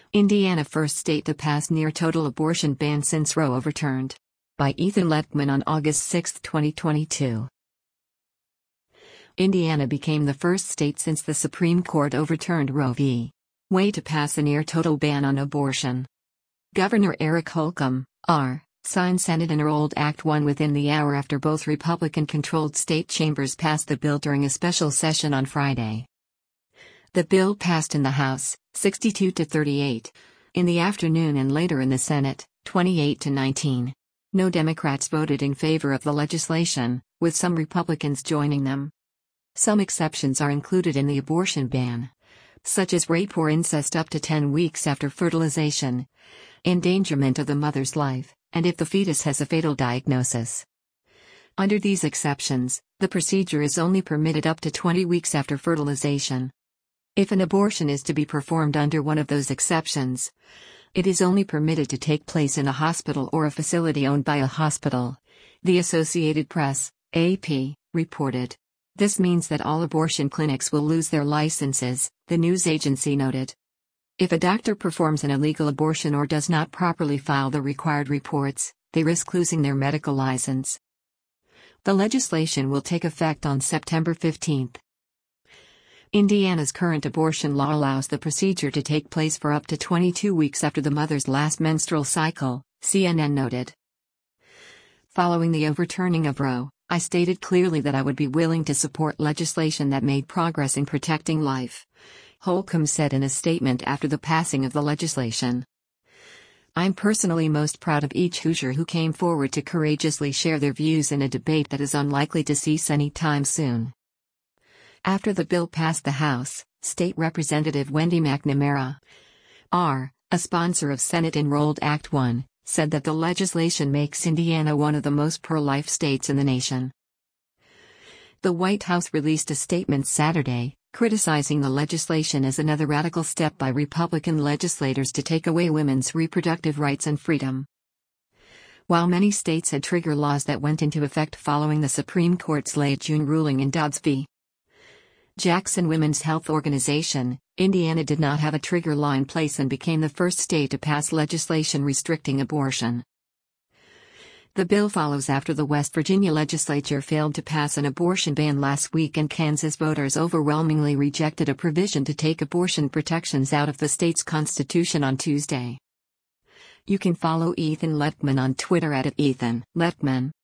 Indiana first state to pass near-total abortion ban since Roe overturned. By Ethan Lettman on August 6, 2022. Indiana became the first state since the Supreme Court overturned Roe v. Wade to pass a near-total ban on abortion. Governor Eric Holcomb, R., signed Senate Enrolled Act 1 within the hour after both Republican-controlled state chambers passed the bill during a special session on Friday. The bill passed in the House, 62-38, in the afternoon and later in the Senate, 28-19. No Democrats voted in favor of the legislation, with some Republicans joining them. Some exceptions are included in the abortion ban, such as rape or incest up to 10 weeks after fertilization, endangerment of the mother's life, and if the fetus has a fatal diagnosis. Under these exceptions, the procedure is only permitted up to 20 weeks after fertilization. If an abortion is to be performed under one of those exceptions, it is only permitted to take place in a hospital or a facility owned by a hospital, the Associated Press, AP, reported. This means that all abortion clinics will lose their licenses, the news agency noted. If a doctor performs an illegal abortion or does not properly file the required reports, they risk losing their medical license. The legislation will take effect on September 15. Indiana's current abortion law allows the procedure to take place for up to 22 weeks after the mother's last menstrual cycle, CNN noted. Following the overturning of Roe, I stated clearly that I would be willing to support legislation that made progress in protecting life, Holcomb said in a statement after the passing of the legislation. I'm personally most proud of each Hoosier who came forward to courageously share their views in a debate that is unlikely to cease anytime soon. After the bill passed the House, State Representative Wendy McNamara, R., a sponsor of Senate Enrolled Act 1, said that the legislation makes Indiana one of the most pro-life states in the nation. The White House released a statement Saturday, criticizing the legislation as another radical step by Republican legislators to take away women's reproductive rights and freedom. While many states had trigger laws that went into effect following the Supreme Court's late June ruling in Dobbs v. Jackson Women's Health Organization, Indiana did not have a trigger law in place and became the first state to pass legislation restricting abortion. The bill follows after the West Virginia legislature failed to pass an abortion ban last week and Kansas voters overwhelmingly rejected a provision to take abortion protections out of the state's constitution on Tuesday. You can follow Ethan Lettman on Twitter @EthanLettman.